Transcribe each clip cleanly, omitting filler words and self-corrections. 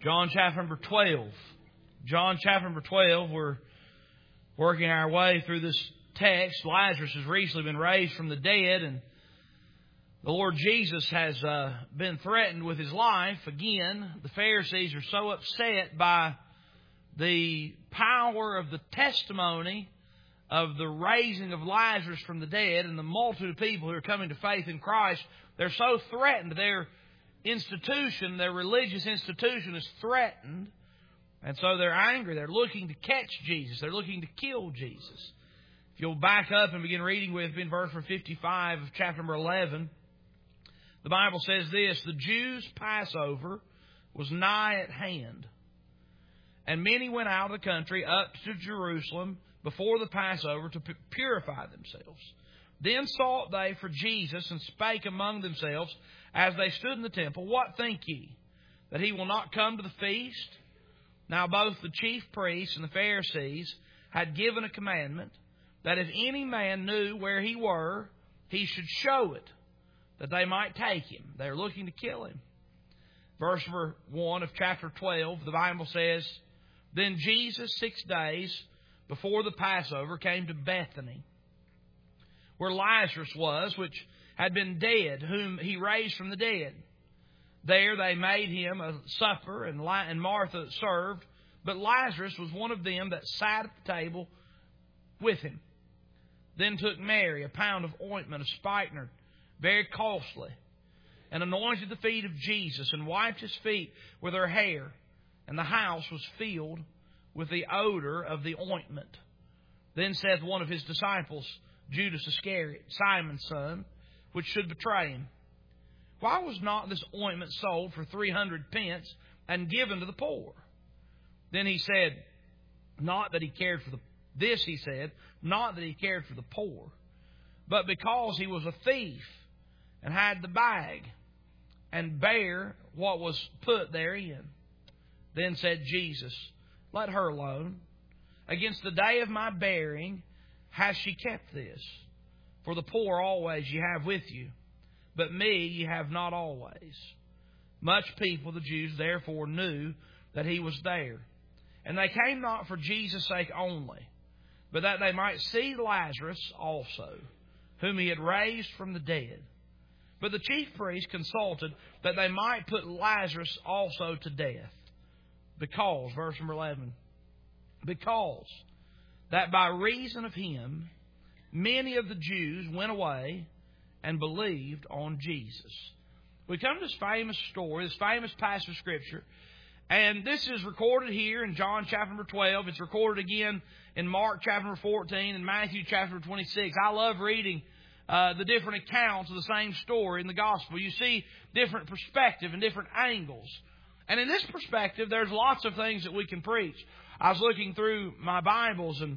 John chapter number 12. John chapter number 12, we're working our way through this text. Lazarus has recently been raised from the dead, and the Lord Jesus has been threatened with his life. Again, the Pharisees are so upset by the power of the testimony of the raising of Lazarus from the dead and the multitude of people who are coming to faith in Christ. They're so threatened. Their institution, their religious institution is threatened. And so they're angry. They're looking to catch Jesus. They're looking to kill Jesus. If you'll back up and begin reading with me in verse 55 of chapter number 11, the Bible says this: the Jews' Passover was nigh at hand, and many went out of the country up to Jerusalem before the Passover to purify themselves. Then sought they for Jesus, and spake among themselves as they stood in the temple, What think ye, that he will not come to the feast? Now both the chief priests and the Pharisees had given a commandment that if any man knew where he were, he should show it, that they might take him. They are looking to kill him. Verse 1 of chapter 12, the Bible says, Then Jesus 6 days before the Passover came to Bethany, where Lazarus was, which had been dead, whom he raised from the dead. There they made him a supper, and Martha served, but Lazarus was one of them that sat at the table with him. Then took Mary a pound of ointment of spikenard, very costly, and anointed the feet of Jesus, and wiped his feet with her hair, and the house was filled with the odor of the ointment. Then saith one of his disciples, Judas Iscariot, Simon's son, which should betray him, Why was not this ointment sold for 300 pence and given to the poor? Then he said, not that he cared for not that he cared for the poor, but because he was a thief, and had the bag, and bare what was put therein. Then said Jesus, Let her alone. Against the day of my burying has she kept this. For the poor always ye have with you, but me ye have not always. Much people, the Jews, therefore knew that he was there. And they came not for Jesus' sake only, but that they might see Lazarus also, whom he had raised from the dead. But the chief priests consulted that they might put Lazarus also to death. Because, verse number 11, because that by reason of him, many of the Jews went away and believed on Jesus. We come to this famous story, this famous passage of Scripture, and this is recorded here in John chapter number 12. It's recorded again in Mark chapter number 14 and Matthew chapter 26. I love reading the different accounts of the same story in the Gospel. You see different perspective and different angles. And in this perspective, there's lots of things that we can preach. I was looking through my Bibles, and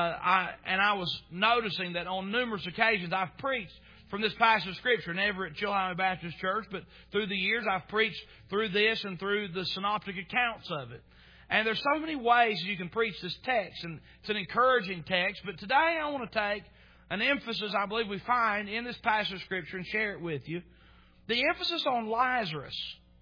I was noticing that on numerous occasions I've preached from this passage of Scripture, never at Chilhowee Baptist Church, but through the years I've preached through this and through the synoptic accounts of it. And there's so many ways you can preach this text, and it's an encouraging text. But today I want to take an emphasis I believe we find in this passage of Scripture and share it with you. The emphasis on Lazarus.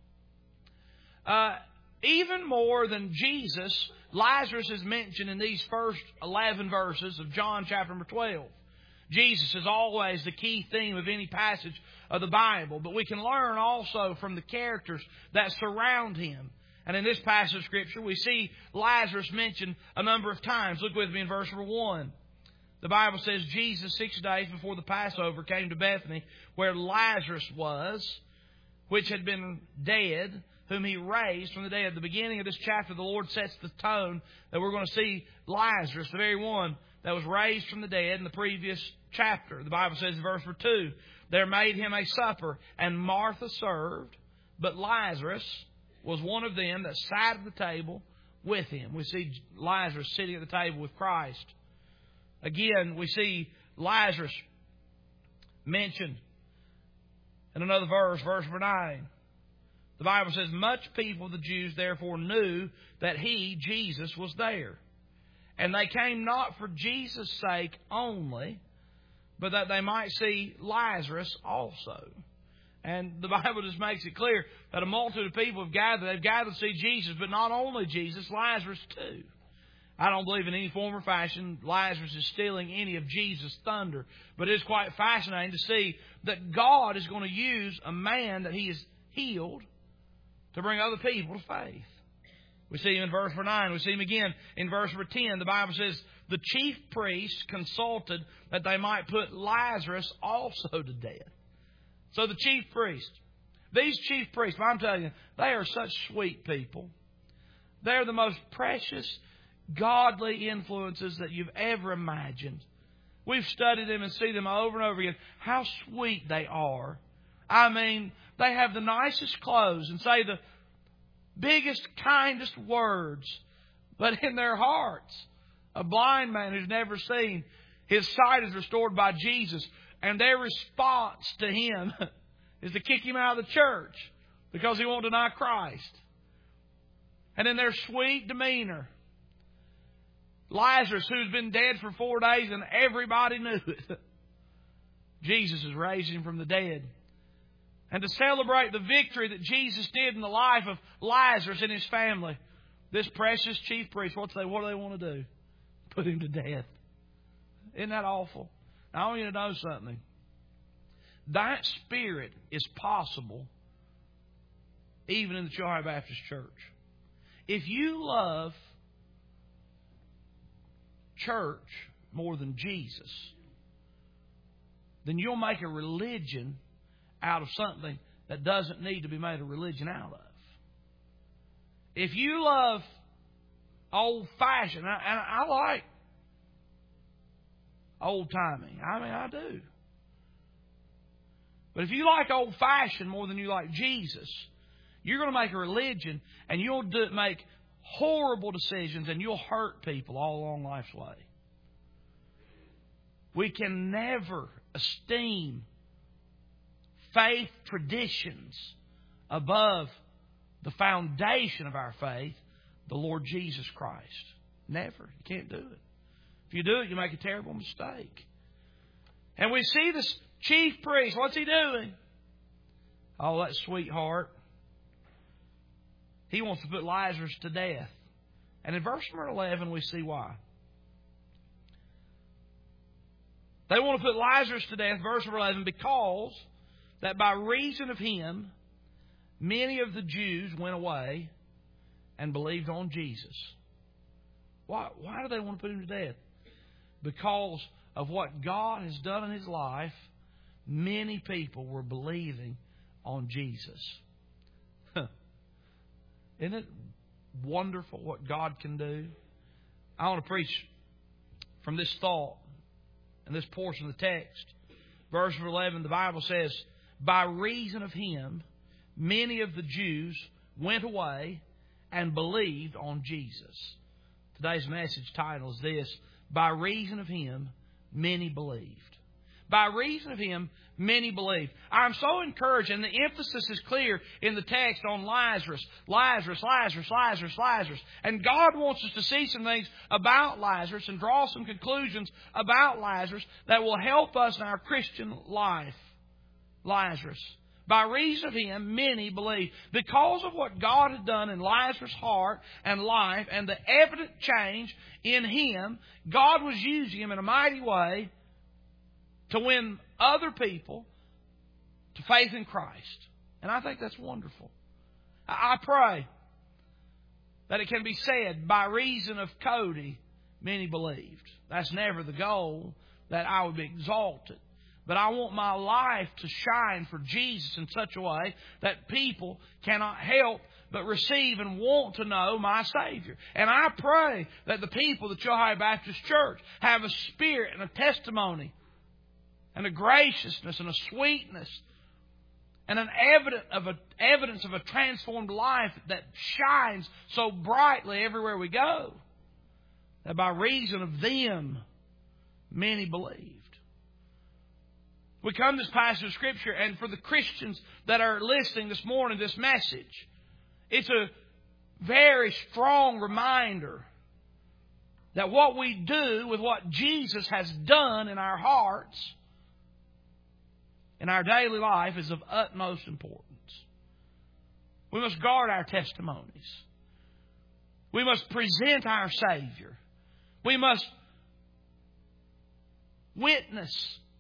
Even more than Jesus, Lazarus is mentioned in these first 11 verses of John chapter number 12. Jesus is always the key theme of any passage of the Bible, but we can learn also from the characters that surround him. And in this passage of Scripture, we see Lazarus mentioned a number of times. Look with me in verse number 1. The Bible says, Jesus 6 days before the Passover came to Bethany, where Lazarus was, which had been dead, whom he raised from the dead. At the beginning of this chapter, the Lord sets the tone that we're going to see Lazarus, the very one that was raised from the dead in the previous chapter. The Bible says in verse 2, there made him a supper, and Martha served, but Lazarus was one of them that sat at the table with him. We see Lazarus sitting at the table with Christ. Again, we see Lazarus mentioned in another verse, verse number 9. The Bible says, much people of the Jews therefore knew that he, Jesus, was there. And they came not for Jesus' sake only, but that they might see Lazarus also. And the Bible just makes it clear that a multitude of people have gathered. They've gathered to see Jesus, but not only Jesus, Lazarus too. I don't believe in any form or fashion Lazarus is stealing any of Jesus' thunder. But it is quite fascinating to see that God is going to use a man that He has healed to bring other people to faith. We see Him in verse 9. We see Him again in verse 10. The Bible says, the chief priests consulted that they might put Lazarus also to death. So the chief priests, these chief priests, I'm telling you, they are such sweet people. They're the most precious, godly influences that you've ever imagined. We've studied them and see them over and over again. How sweet they are. I mean, they have the nicest clothes and say the biggest, kindest words. But in their hearts, a blind man who's never seen, his sight is restored by Jesus. And their response to him is to kick him out of the church because he won't deny Christ. And in their sweet demeanor, Lazarus, who's been dead for 4 days and everybody knew it, Jesus is raising him from the dead. And to celebrate the victory that Jesus did in the life of Lazarus and his family, this precious chief priest, what do they want to do? Put him to death. Isn't that awful? Now, I want you to know something. That spirit is possible even in the Chilhowee Baptist Church. If you love church more than Jesus, then you'll make a religion out of something that doesn't need to be made a religion out of. If you love old-fashioned, and I like old-timing. I mean, I do. But if you like old-fashioned more than you like Jesus, you're going to make a religion and you'll make horrible decisions and you'll hurt people all along life's way. We can never esteem faith traditions above the foundation of our faith, the Lord Jesus Christ. Never. You can't do it. If you do it, you make a terrible mistake. And we see this chief priest. What's he doing? Oh, that sweetheart. He wants to put Lazarus to death. And in verse number 11, we see why. They want to put Lazarus to death, verse number 11, because that by reason of him, many of the Jews went away and believed on Jesus. Why do they want to put him to death? Because of what God has done in his life, many people were believing on Jesus. Isn't it wonderful what God can do? I want to preach from this thought and this portion of the text. Verse 11, the Bible says, by reason of him, many of the Jews went away and believed on Jesus. Today's message title is this: by reason of him, many believed. By reason of him, many believed. I'm so encouraged, and the emphasis is clear in the text on Lazarus. Lazarus, Lazarus, Lazarus, Lazarus. And God wants us to see some things about Lazarus and draw some conclusions about Lazarus that will help us in our Christian life. Lazarus. By reason of him, many believed. Because of what God had done in Lazarus' heart and life and the evident change in him, God was using him in a mighty way to win other people to faith in Christ. And I think that's wonderful. I pray that it can be said, by reason of Cody, many believed. That's never the goal, that I would be exalted. But I want my life to shine for Jesus in such a way that people cannot help but receive and want to know my Savior. And I pray that the people of the Chilhowee Baptist Church have a spirit and a testimony and a graciousness and a sweetness and an evidence of a transformed life that shines so brightly everywhere we go, that by reason of them, many believed. We come to this passage of Scripture, and for the Christians that are listening this morning, this message, it's a very strong reminder that what we do with what Jesus has done in our hearts in our daily life is of utmost importance. We must guard our testimonies. We must present our Savior. We must witness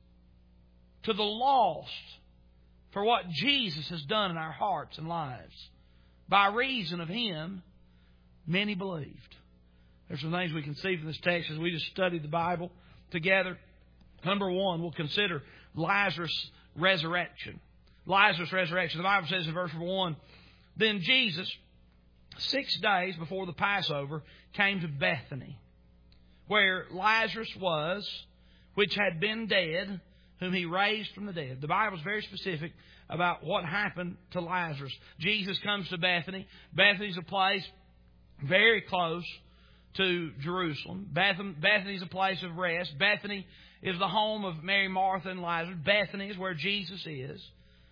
to the lost for what Jesus has done in our hearts and lives. By reason of Him, many believed. There's some things we can see from this text as we just study the Bible together. Number one, we'll consider Lazarus' resurrection. Lazarus' resurrection. The Bible says in verse 1, then Jesus, 6 days before the Passover, came to Bethany, where Lazarus was, which had been dead, whom He raised from the dead. The Bible is very specific about what happened to Lazarus. Jesus comes to Bethany. Bethany is a place very close to Jerusalem. Bethany is a place of rest. Bethany is the home of Mary, Martha, and Lazarus. Bethany is where Jesus is.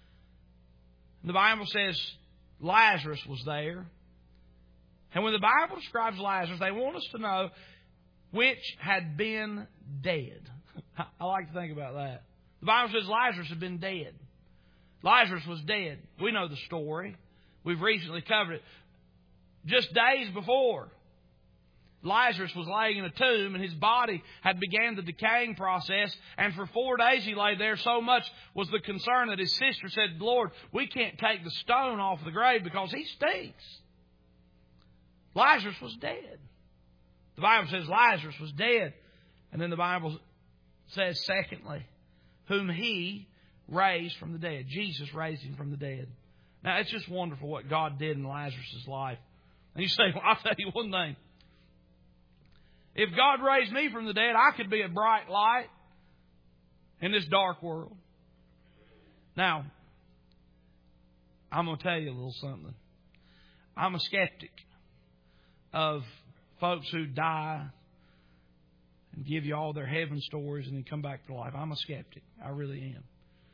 The Bible says Lazarus was there. And when the Bible describes Lazarus, they want us to know which had been dead. I like to think about that. The Bible says Lazarus had been dead. Lazarus was dead. We know the story. We've recently covered it. Just days before, Lazarus was laying in a tomb and his body had began the decaying process. And for 4 days he lay there. So much was the concern that his sister said, Lord, we can't take the stone off the grave because he stinks. Lazarus was dead. The Bible says Lazarus was dead. And then the Bible says, secondly, whom He raised from the dead. Jesus raised Him from the dead. Now, it's just wonderful what God did in Lazarus' life. And you say, well, I'll tell you one thing. If God raised me from the dead, I could be a bright light in this dark world. Now, I'm going to tell you a little something. I'm a skeptic of folks who die and give you all their heaven stories and then come back to life. I'm a skeptic. I really am.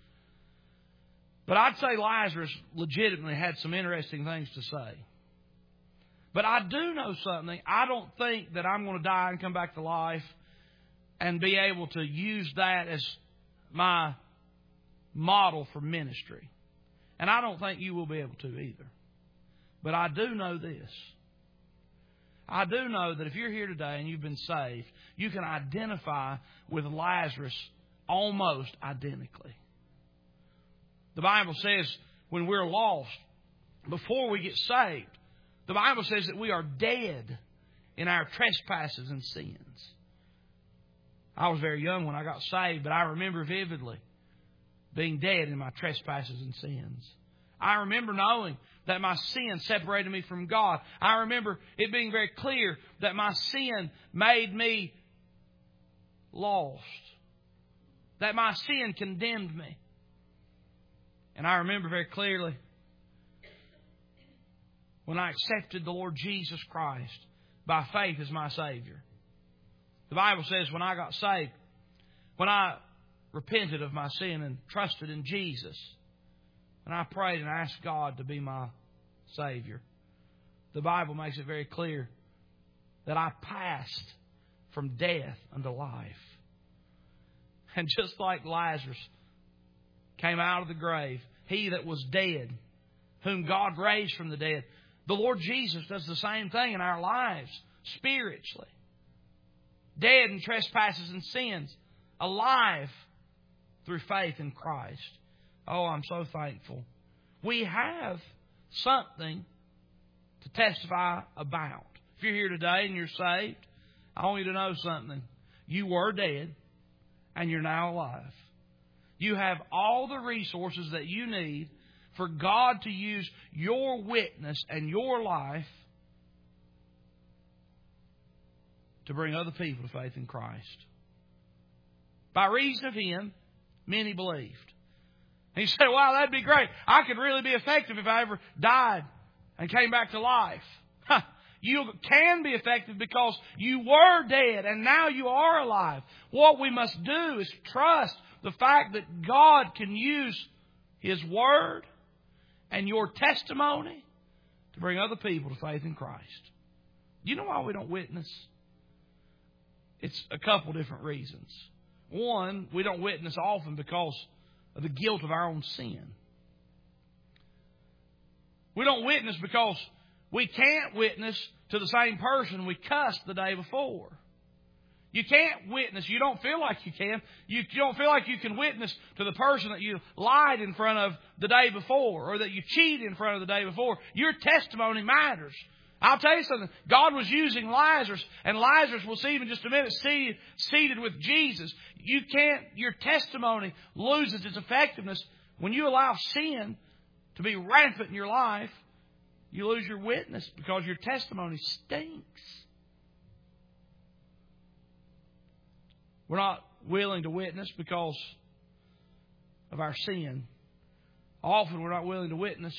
But I'd say Lazarus legitimately had some interesting things to say. But I do know something. I don't think that I'm going to die and come back to life and be able to use that as my model for ministry. And I don't think you will be able to either. But I do know this. I do know that if you're here today and you've been saved, you can identify with Lazarus almost identically. The Bible says when we're lost, before we get saved, the Bible says that we are dead in our trespasses and sins. I was very young when I got saved, but I remember vividly being dead in my trespasses and sins. I remember knowing that my sin separated me from God. I remember it being very clear that my sin made me lost. That my sin condemned me. And I remember very clearly when I accepted the Lord Jesus Christ by faith as my Savior. The Bible says when I got saved, when I repented of my sin and trusted in Jesus, and I prayed and asked God to be my Savior, the Bible makes it very clear that I passed from death unto life. And just like Lazarus came out of the grave, he that was dead, whom God raised from the dead, the Lord Jesus does the same thing in our lives, spiritually. Dead in trespasses and sins, alive through faith in Christ. Oh, I'm so thankful. We have something to testify about. If you're here today and you're saved, I want you to know something. You were dead and you're now alive. You have all the resources that you need for God to use your witness and your life to bring other people to faith in Christ. By reason of Him, many believed. And you say, wow, that'd be great. I could really be effective if I ever died and came back to life. You can be effective because you were dead and now you are alive. What we must do is trust the fact that God can use His Word and your testimony to bring other people to faith in Christ. Do you know why we don't witness? It's a couple different reasons. One, we don't witness often because of the guilt of our own sin. We don't witness because we can't witness to the same person we cussed the day before. You can't witness. You don't feel like you can. You don't feel like you can witness to the person that you lied in front of the day before or that you cheated in front of the day before. Your testimony matters. I'll tell you something. God was using Lazarus, and Lazarus, we'll see in just a minute, seated with Jesus. Your testimony loses its effectiveness when you allow sin to be rampant in your life. You lose your witness because your testimony stinks. We're not willing to witness because of our sin. Often we're not willing to witness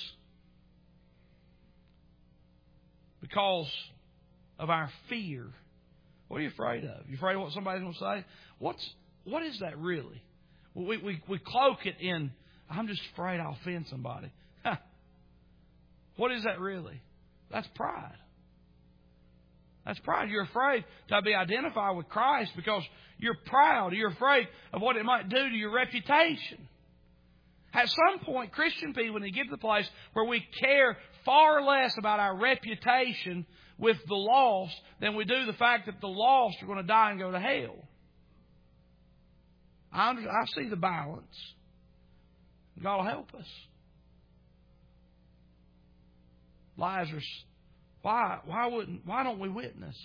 because of our fear. What are you afraid of? You afraid of what somebody's going to say? What is that really? We cloak it in, I'm just afraid I'll offend somebody. What is that really? That's pride. That's pride. You're afraid to be identified with Christ because you're proud. You're afraid of what it might do to your reputation. At some point, Christian people need to get to the place where we care far less about our reputation with the lost than we do the fact that the lost are going to die and go to hell. I see the balance. God will help us. Lazarus, why don't we witness?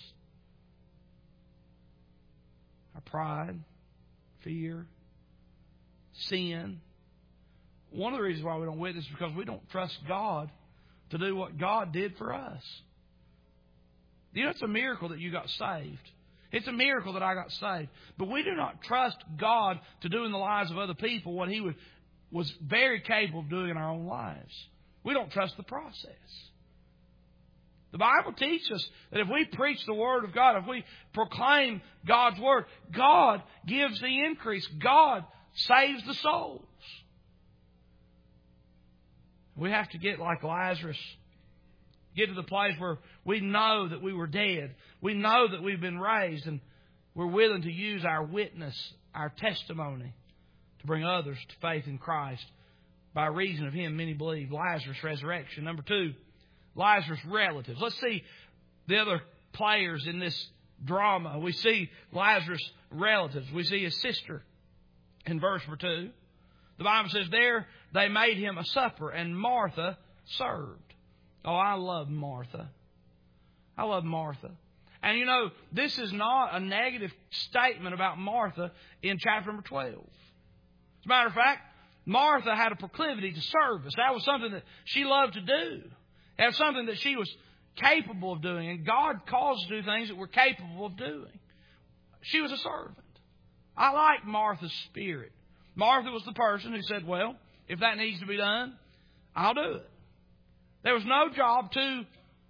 Our pride, fear, sin. One of the reasons why we don't witness is because we don't trust God to do what God did for us. You know, it's a miracle that you got saved. It's a miracle that I got saved. But we do not trust God to do in the lives of other people what He was very capable of doing in our own lives. We don't trust the process. The Bible teaches us that if we preach the Word of God, if we proclaim God's Word, God gives the increase. God saves the souls. We have to get like Lazarus. Get to the place where we know that we were dead. We know that we've been raised, and we're willing to use our witness, our testimony, to bring others to faith in Christ. By reason of Him, many believe. Lazarus' resurrection. Number 2, Lazarus' relatives. Let's see the other players in this drama. We see Lazarus' relatives. We see his sister in verse 2. The Bible says there they made him a supper, and Martha served. Oh, I love Martha. I love Martha. And you know, this is not a negative statement about Martha in chapter number 12. As a matter of fact, Martha had a proclivity to service. That was something that she loved to do. That was something that she was capable of doing. And God calls us to do things that we're capable of doing. She was a servant. I like Martha's spirit. Martha was the person who said, well, if that needs to be done, I'll do it. There was no job too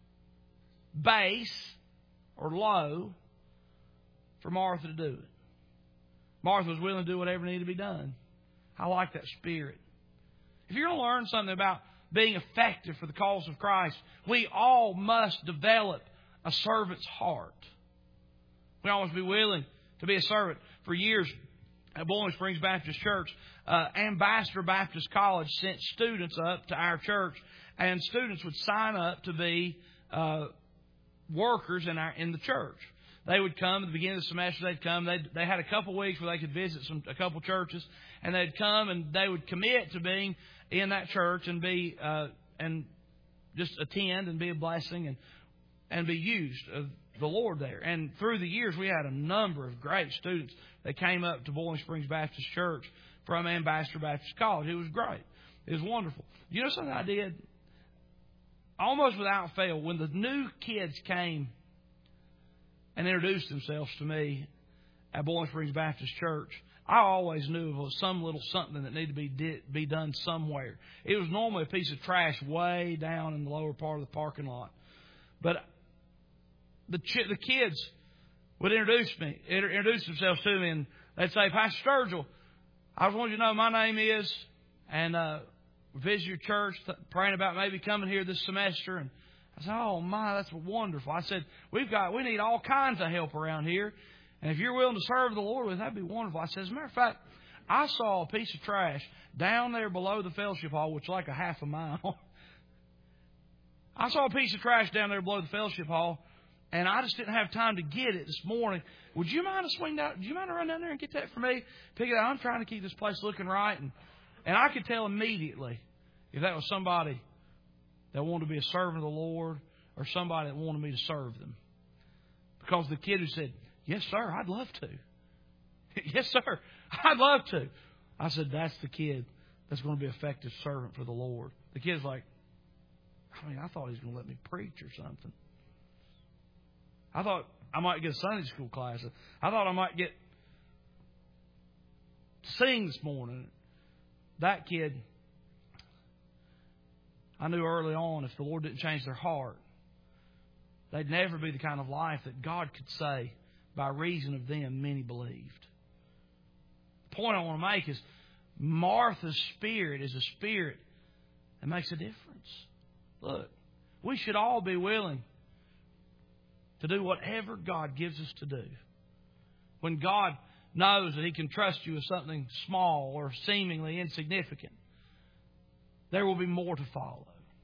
base or low for Martha to do it. Martha was willing to do whatever needed to be done. I like that spirit. If you're going to learn something about being effective for the cause of Christ, we all must develop a servant's heart. We all must be willing to be a servant. For years at Bowling Springs Baptist Church, Ambassador Baptist College sent students up to our church, and students would sign up to be workers in the church. They would come at the beginning of the semester. They'd come. They had a couple weeks where they could visit a couple churches, and they'd come and they would commit to being in that church and be and just attend and be a blessing and be used of the Lord there. And through the years, we had a number of great students that came up to Bowling Springs Baptist Church from Ambassador Baptist College. It was great. It was wonderful. You know something I did? Almost without fail, when the new kids came and introduced themselves to me at Bowling Springs Baptist Church, I always knew it was some little something that needed to be done somewhere. It was normally a piece of trash way down in the lower part of the parking lot. But the kids would introduce themselves to me, and they'd say, Pastor Sturgill, I just wanted you to know my name is, and visit your church, praying about maybe coming here this semester. And I said, oh my, that's wonderful. I said, we need all kinds of help around here. And if you're willing to serve the Lord with, that'd be wonderful. I said, as a matter of fact, I saw a piece of trash down there below the fellowship hall, which is like a half a mile. I saw a piece of trash down there below the fellowship hall, and I just didn't have time to get it this morning. Would you mind to swing down? Do you mind to run down there and get that for me? Pick it up. I'm trying to keep this place looking right. And I could tell immediately if that was somebody that wanted to be a servant of the Lord or somebody that wanted me to serve them. Because the kid who said, yes, sir, I'd love to. Yes, sir, I'd love to. I said, that's the kid that's going to be an effective servant for the Lord. The kid's like, I thought he was going to let me preach or something. I thought I might get a Sunday school class. I thought I might get to sing this morning. That kid, I knew early on if the Lord didn't change their heart, they'd never be the kind of life that God could say, by reason of them, many believed. The point I want to make is Martha's spirit is a spirit that makes a difference. Look, we should all be willing to do whatever God gives us to do. When God knows that He can trust you with something small or seemingly insignificant, there will be more to follow.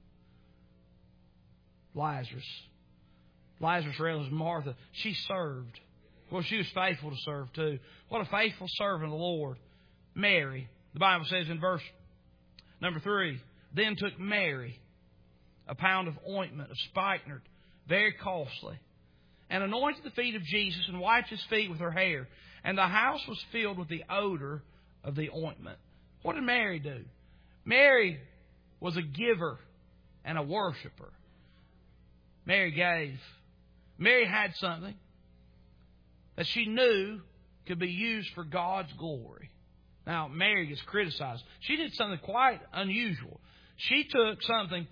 Lazarus relative Martha, she served. Well, she was faithful to serve too. What a faithful servant of the Lord. Mary, the Bible says in verse number 3, then took Mary a pound of ointment of spikenard, very costly, and anointed the feet of Jesus and wiped His feet with her hair. And the house was filled with the odor of the ointment. What did Mary do? Mary was a giver and a worshiper. Mary gave. Mary had something that she knew could be used for God's glory. Now, Mary gets criticized. She did something quite unusual. She took something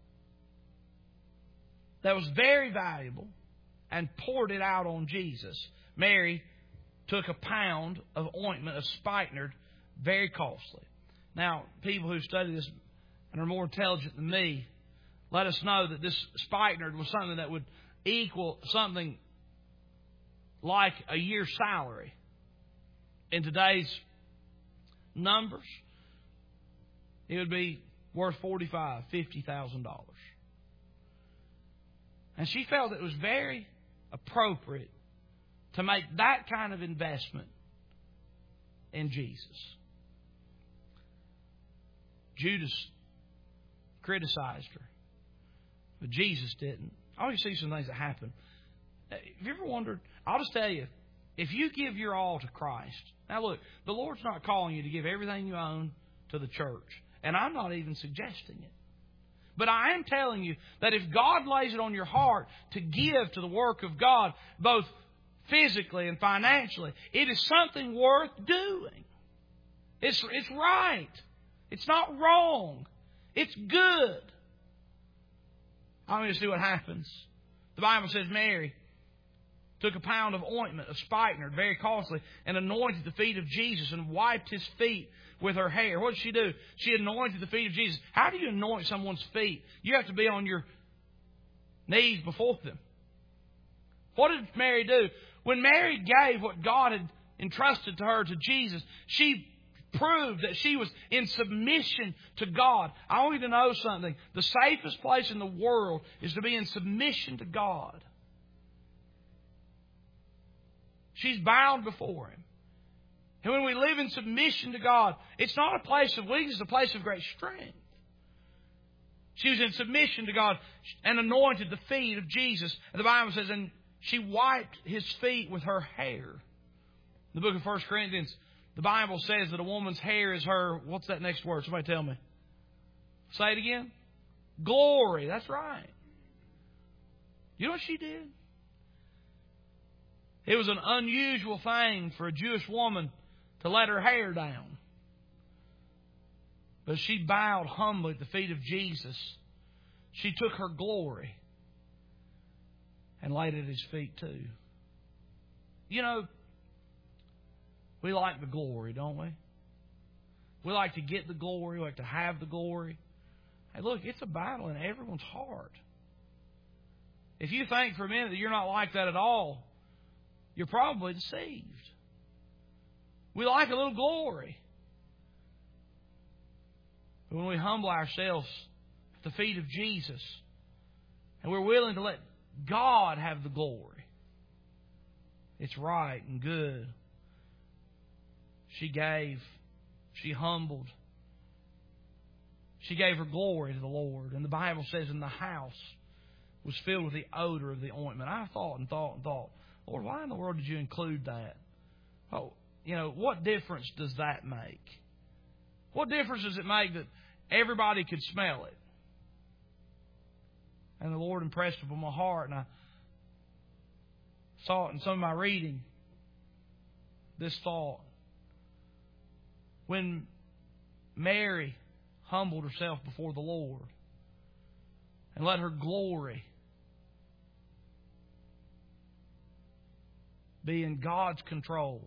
that was very valuable and poured it out on Jesus. Mary took a pound of ointment of spikenard, very costly. Now, people who study this and are more intelligent than me, let us know that this spikenard was something that would equal something like a year's salary. In today's numbers, it would be worth $45,000, $50,000. And she felt it was very appropriate to make that kind of investment in Jesus. Judas criticized her, but Jesus didn't. I always see some things that happen. Have you ever wondered? I'll just tell you, if you give your all to Christ. Now look, the Lord's not calling you to give everything you own to the church. And I'm not even suggesting it. But I am telling you that if God lays it on your heart to give to the work of God, both physically and financially, it is something worth doing. It's right. It's not wrong. It's good. I'm going to see what happens. The Bible says Mary took a pound of ointment of spikenard, very costly, and anointed the feet of Jesus and wiped His feet with her hair. What did she do? She anointed the feet of Jesus. How do you anoint someone's feet? You have to be on your knees before them. What did Mary do? When Mary gave what God had entrusted to her to Jesus, she proved that she was in submission to God. I want you to know something. The safest place in the world is to be in submission to God. She's bound before Him. And when we live in submission to God, it's not a place of weakness, it's a place of great strength. She was in submission to God and anointed the feet of Jesus. And the Bible says, and she wiped His feet with her hair. In the book of 1 Corinthians, the Bible says that a woman's hair is her, what's that next word? Somebody tell me. Say it again. Glory. That's right. You know what she did? It was an unusual thing for a Jewish woman to let her hair down. But she bowed humbly at the feet of Jesus. She took her glory and laid it at His feet too. You know, we like the glory, don't we? We like to get the glory. We like to have the glory. Hey, look, it's a battle in everyone's heart. If you think for a minute that you're not like that at all, you're probably deceived. We like a little glory. When we humble ourselves at the feet of Jesus and we're willing to let God have the glory, it's right and good. She gave. She humbled. She gave her glory to the Lord. And the Bible says, and the house was filled with the odor of the ointment. I thought and thought and thought, Lord, why in the world did you include that? Oh, what difference does that make? What difference does it make that everybody could smell it? And the Lord impressed upon my heart, and I saw it in some of my reading, this thought. When Mary humbled herself before the Lord and let her glory be in God's control,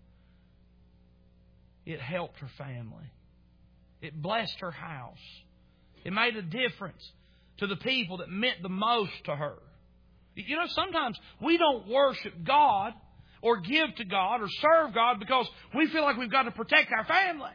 it helped her family. It blessed her house. It made a difference to the people that meant the most to her. Sometimes we don't worship God or give to God or serve God because we feel like we've got to protect our family.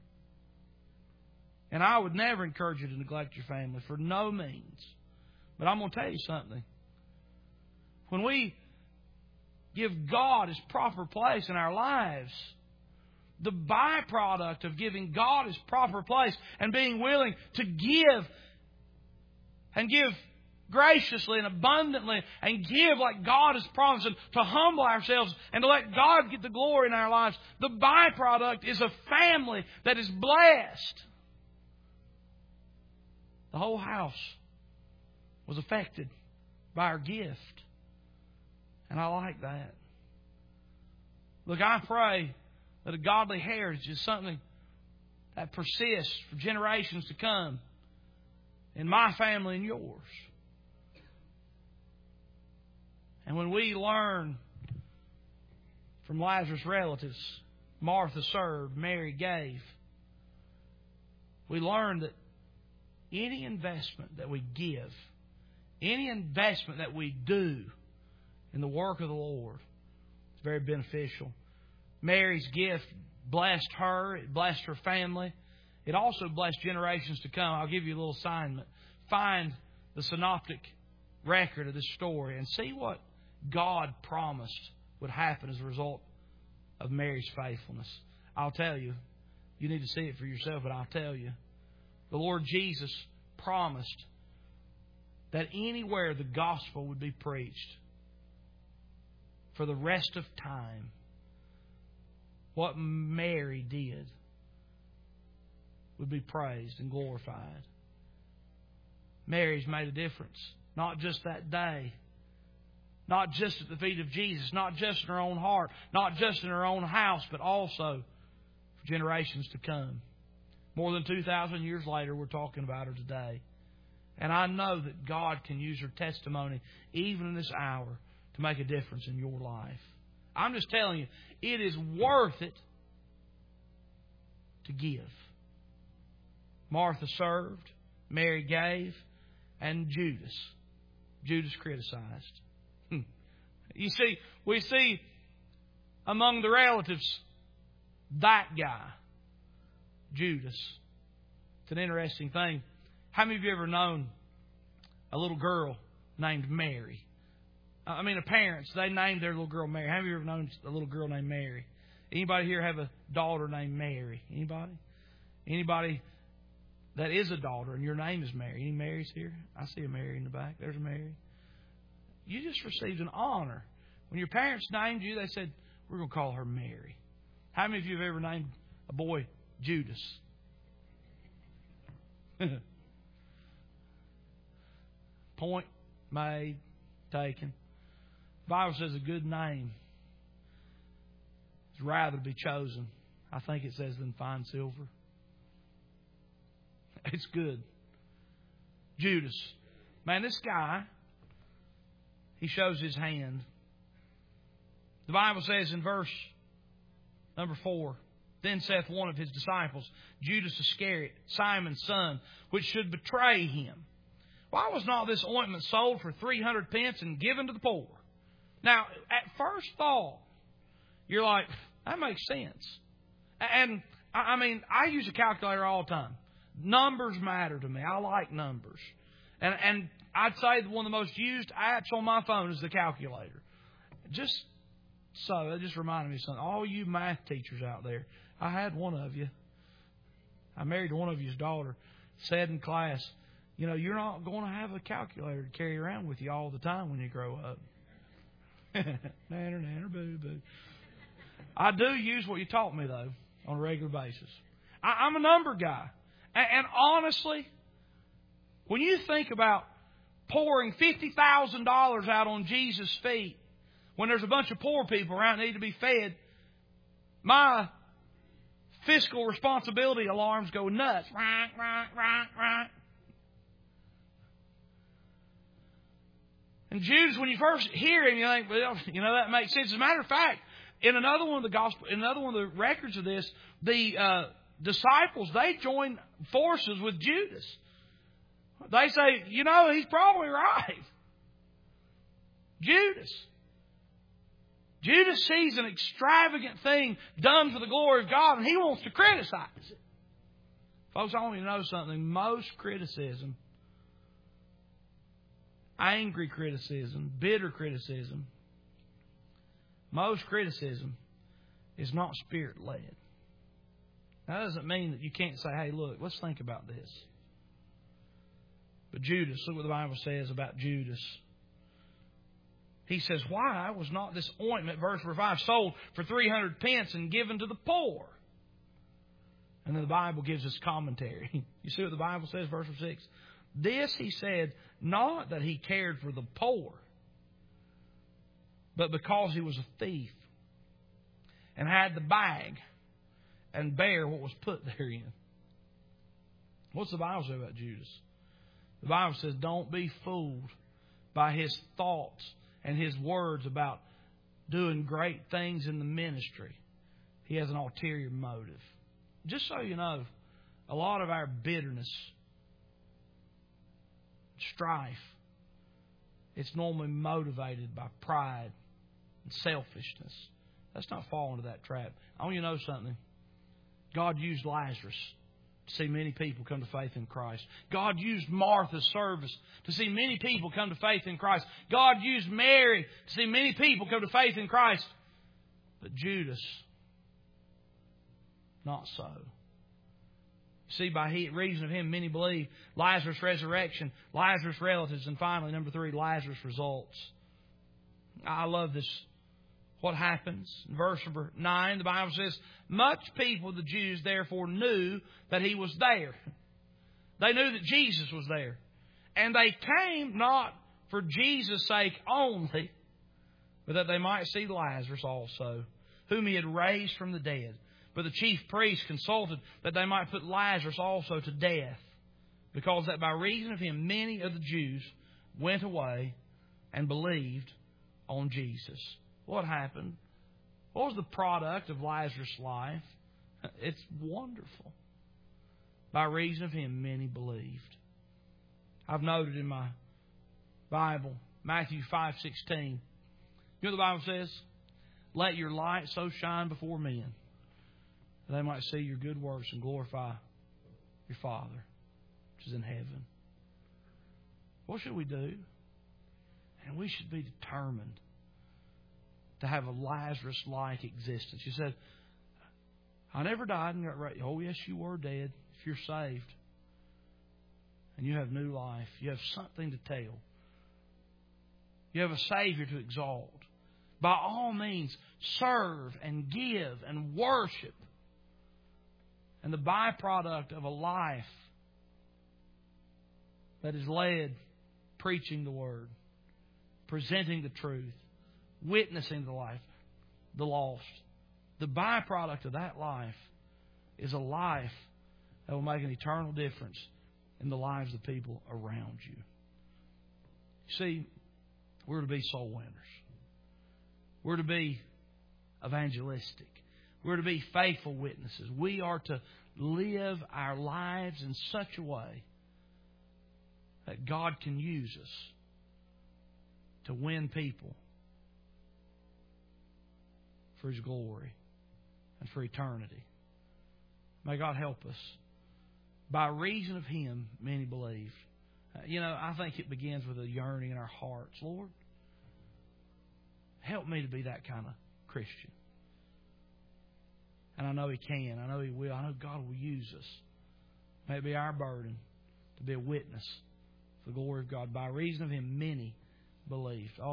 And I would never encourage you to neglect your family, for no means. But I'm going to tell you something. When we give God His proper place in our lives, the byproduct of giving God His proper place and being willing to give and give graciously and abundantly and give like God has promised, and to humble ourselves and to let God get the glory in our lives, the byproduct is a family that is blessed. The whole house was affected by our gift. And I like that. Look, I pray that a godly heritage is something that persists for generations to come in my family and yours. And when we learn from Lazarus' relatives, Martha served, Mary gave, we learn that any investment that we give, any investment that we do in the work of the Lord, is very beneficial. Mary's gift blessed her. It blessed her family. It also blessed generations to come. I'll give you a little assignment. Find the synoptic record of this story and see what God promised would happen as a result of Mary's faithfulness. I'll tell you. You need to see it for yourself, but I'll tell you. The Lord Jesus promised that anywhere the gospel would be preached for the rest of time, what Mary did would be praised and glorified. Mary's made a difference. Not just that day. Not just at the feet of Jesus. Not just in her own heart. Not just in her own house. But also for generations to come. More than 2,000 years later, we're talking about her today. And I know that God can use her testimony, even in this hour, to make a difference in your life. I'm just telling you, it is worth it to give. Martha served, Mary gave, and Judas criticized. You see, we see among the relatives that guy, Judas. It's an interesting thing. How many of you ever known a little girl named Mary? The parents, they named their little girl Mary. How many of you ever known a little girl named Mary? Anybody here have a daughter named Mary? Anybody? Anybody that is a daughter and your name is Mary? Any Marys here? I see a Mary in the back. There's a Mary. You just received an honor. When your parents named you, they said, we're going to call her Mary. How many of you have ever named a boy Judas? Point made, taken. The Bible says a good name is rather to be chosen, I think it says, than fine silver. It's good. Judas. Man, this guy, he shows his hand. The Bible says in verse number 4, then saith one of his disciples, Judas Iscariot, Simon's son, which should betray him. Why was not this ointment sold for 300 pence and given to the poor? Now, at first thought, you're like, that makes sense. And, I use a calculator all the time. Numbers matter to me. I like numbers. And I'd say one of the most used apps on my phone is the calculator. That just reminded me of something. All you math teachers out there, I had one of you. I married one of you's daughter. Said in class, you're not going to have a calculator to carry around with you all the time when you grow up. Nanner, nanner, boo, boo. I do use what you taught me, though, on a regular basis. I'm a number guy. And honestly, when you think about pouring $50,000 out on Jesus' feet, when there's a bunch of poor people around that need to be fed, my fiscal responsibility alarms go nuts. And Judas, when you first hear him, you think, well, that makes sense. As a matter of fact, in another one of the records of this, the disciples, they join forces with Judas. They say, he's probably right. Judas sees an extravagant thing done for the glory of God, and he wants to criticize it. Folks, I want you to know something. Most criticism, angry criticism, bitter criticism, most criticism is not Spirit-led. That doesn't mean that you can't say, hey, look, let's think about this. But Judas, look what the Bible says about Judas. He says, why was not this ointment, verse 5, sold for 300 pence and given to the poor? And then the Bible gives us commentary. You see what the Bible says, verse 6? This he said, not that he cared for the poor, but because he was a thief and had the bag and bear what was put therein. What's the Bible say about Judas? The Bible says, don't be fooled by his thoughts and his words about doing great things in the ministry. He has an ulterior motive. Just so you know, a lot of our bitterness, strife, it's normally motivated by pride and selfishness. Let's not fall into that trap. I want you to know something. God used Lazarus to see many people come to faith in Christ. God used Martha's service to see many people come to faith in Christ. God used Mary to see many people come to faith in Christ. But Judas, not so. See, by reason of him, many believe. Lazarus' resurrection, Lazarus' relatives, and finally, number 3, Lazarus' results. I love this. What happens? In verse number 9, the Bible says, much people, the Jews, therefore knew that he was there. They knew that Jesus was there. And they came not for Jesus' sake only, but that they might see Lazarus also, whom he had raised from the dead. But the chief priests consulted that they might put Lazarus also to death, because that by reason of him many of the Jews went away and believed on Jesus. What happened? What was the product of Lazarus' life? It's wonderful. By reason of him, many believed. I've noted in my Bible, Matthew 5:16. You know what the Bible says? Let your light so shine before men, that they might see your good works and glorify your Father, which is in heaven. What should we do? And we should be determined to have a Lazarus-like existence. You said, I never died and got raised. Oh, yes, you were dead if you're saved. And you have new life. You have something to tell. You have a Savior to exalt. By all means, serve and give and worship. And the byproduct of a life that is led preaching the Word, presenting the truth, witnessing the life, the lost. The byproduct of that life is a life that will make an eternal difference in the lives of the people around you. See, we're to be soul winners. We're to be evangelistic. We're to be faithful witnesses. We are to live our lives in such a way that God can use us to win people for His glory and for eternity. May God help us By reason of Him, many believed. I think it begins with a yearning in our hearts. Lord, help me to be that kind of Christian. And I know He can. I know He will. I know God will use us. May it be our burden to be a witness for the glory of God. By reason of Him, many believed.